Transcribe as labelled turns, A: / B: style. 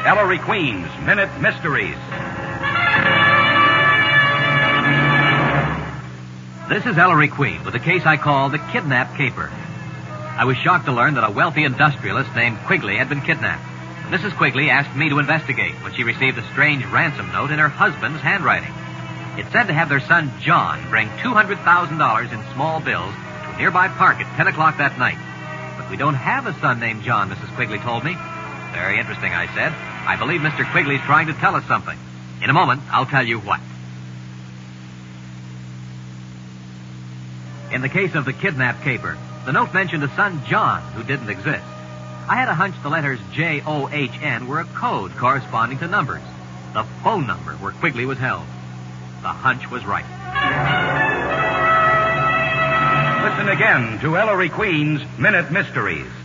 A: Ellery Queen's Minute Mysteries.
B: This is Ellery Queen with a case I call the Kidnap Caper. I was shocked to learn that a wealthy industrialist named Quigley had been kidnapped. Mrs. Quigley asked me to investigate when she received a strange ransom note in her husband's handwriting. It said to have their son John bring $200,000 in small bills to a nearby park at 10 o'clock that night. But we don't have a son named John, Mrs. Quigley told me. Very interesting, I said. I believe Mr. Quigley's trying to tell us something. In a moment, I'll tell you what. In the case of the Kidnap Caper, the note mentioned a son, John, who didn't exist. I had a hunch the letters J-O-H-N were a code corresponding to numbers. The phone number where Quigley was held. The hunch was right.
A: Listen again to Ellery Queen's Minute Mysteries.